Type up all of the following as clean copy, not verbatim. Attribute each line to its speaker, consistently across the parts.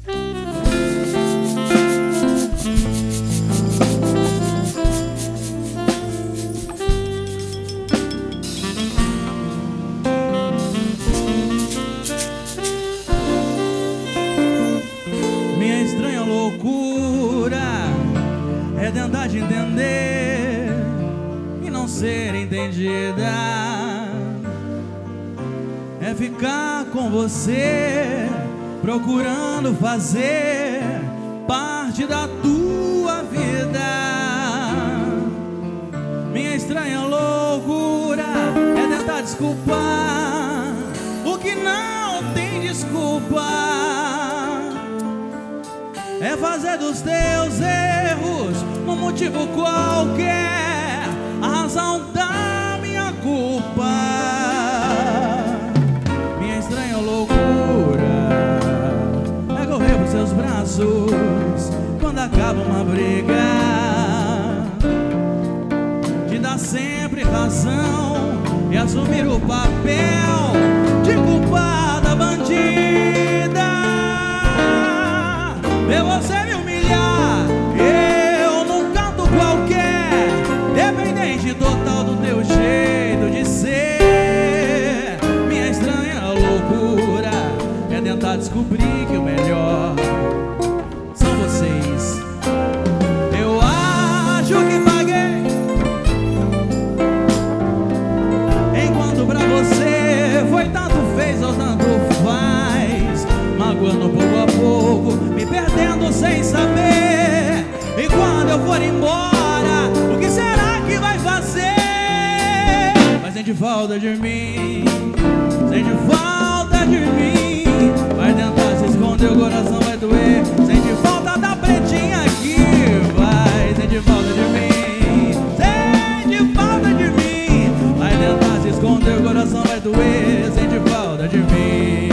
Speaker 1: Minha estranha loucura é tentar te entender e não ser entendida. É ficar com você, procurando fazer parte da tua vida. Minha estranha loucura é tentar desculpar o que não tem desculpa. É fazer dos teus erros um motivo qualquer, a razão da minha culpa. Minha estranha loucura é correr pros seus braços quando acaba uma briga, te dar sempre razão e assumir o papel de culpada bandida. Ver você me humilhar, eu num canto qualquer, dependente total do teu jeito de ser. Minha estranha loucura é tentar descobrir que o melhor são vocês. Eu acho que paguei, enquanto pra você foi tanto fez ou tanto faz, magoando pouco a pouco, me perdendo sem saber. E quando eu for embora, o que será que vai fazer? Mas sente falta de mim, sente falta de mim. Vai tentar se esconder, o coração vai doer. Sente falta da pretinha aqui, vai. Sente falta de mim, sente falta de mim. Vai tentar se esconder, o coração vai doer. Sente falta de mim.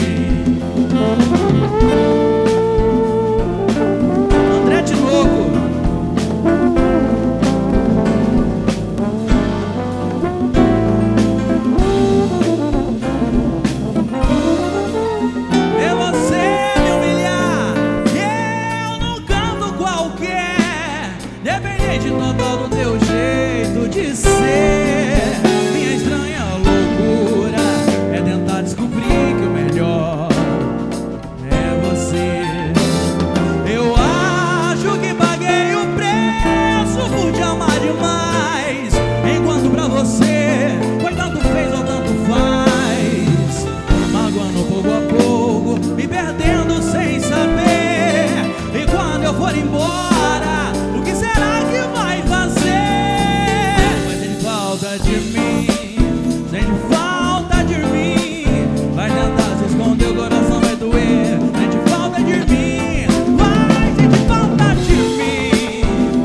Speaker 1: Dependente total do teu jeito de ser. Minha estranha loucura é tentar descobrir que o melhor é você. Eu acho que paguei o preço por te amar demais, enquanto pra você foi tanto fez ou tanto faz, magoando pouco a pouco, me perdendo sem saber. E quando eu for embora, o que será que vai fazer? Mas sente falta de mim, sente falta de mim. Vai tentar se esconder, o coração vai doer. Sente falta de mim, vai, sente falta de mim.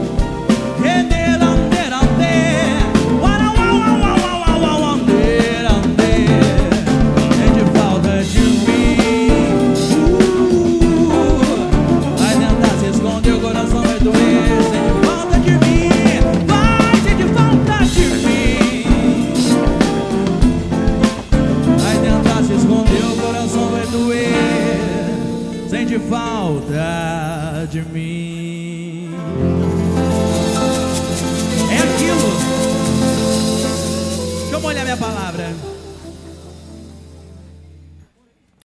Speaker 1: Sente falta de mim. Vai tentar se esconder, o coração vai doer. Sente falta de mim, vai, sente falta de mim. Vai tentar se esconder, o coração vai doer. Sente falta de mim. É aquilo. Deixa eu molhar minha palavra.